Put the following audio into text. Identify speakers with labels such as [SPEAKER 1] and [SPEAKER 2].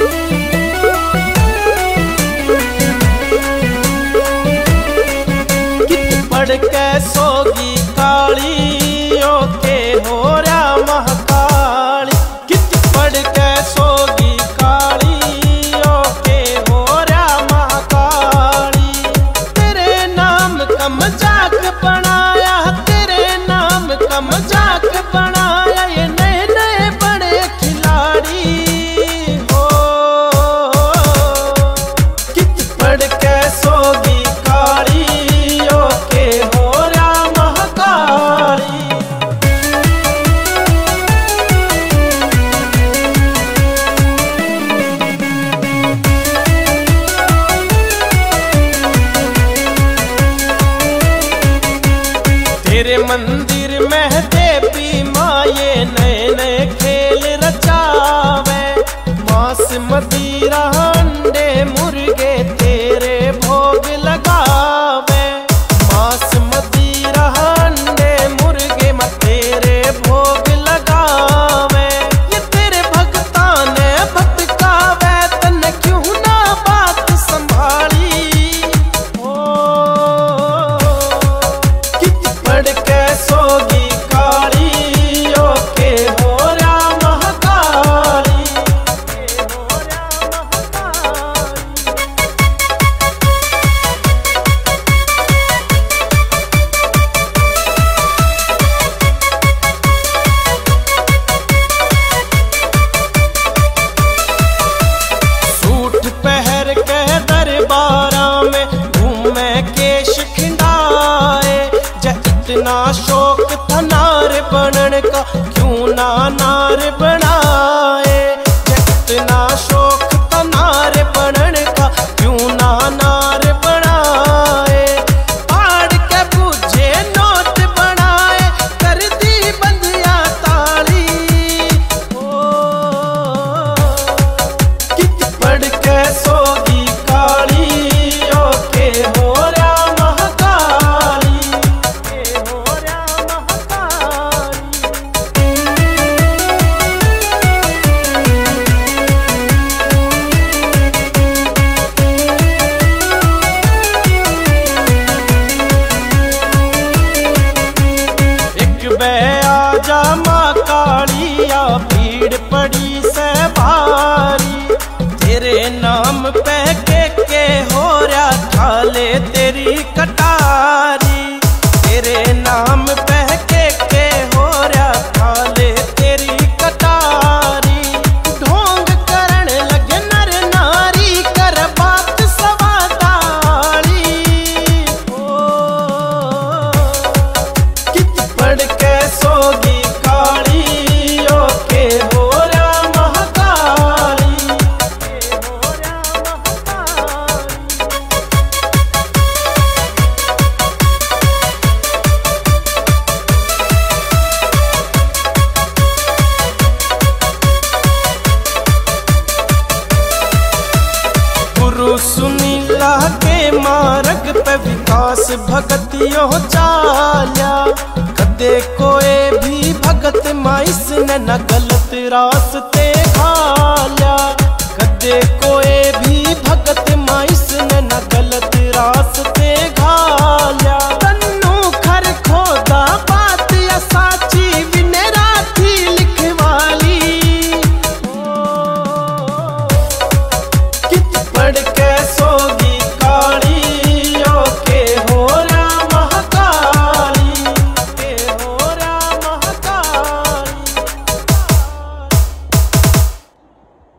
[SPEAKER 1] पड़ के सोगी काली ओके हो रहा महाकाली। कित पड़ के सोगी काली ओके हो रहा महाकाली। तेरे नाम का मजाक बनाया, तेरे नाम का मजाक बनाया ये नए नए बड़े खिलाड़ी हो। कित पड़ के सोगी तेरे मंदिर में देवी माँ ये नए नए खेल रचावे। मांस मदिरा अंडे मुर्गे तेरे भोग लगावे। मांस मदिरा अंडे मुर्गे मैं तेरे भोग लगावे। ये तेरे भक्ता ने भटकावे तन क्यों ना बात संभाली। पड़ के सोगी काली ओके हो रहा महाकाली। सूट पहर के दरबारा में घूमे केश खिंडाए। इतना शौक था नार बनने का क्यों ना नार बनाए। इतना शौक था नार बनने का क्यों ना नार बनाए। पाड़ के पूछे नोट बनाए कर दी बंदिया ताली। कित पड़ के सोगी काली ओके हो रहा महाकाली। आजा माँ कालिया भीड़ पड़ी से भारी। तेरे नाम पे के हो रहा थाले तेरी कटारी। तेरे नाम पे के हो रहा थाले तेरी कटारी। ढोंग करण लगे नर नारी कर बात सवादारी। कित पड़ के सोगी काली ओके हो रहा महाकाली। गुरु सुनीला के मार्ग पे विकास भगतियों चाल्या। कदे कोई भी भगत माइस ने न गलत रास्ते घाल्या। कदे को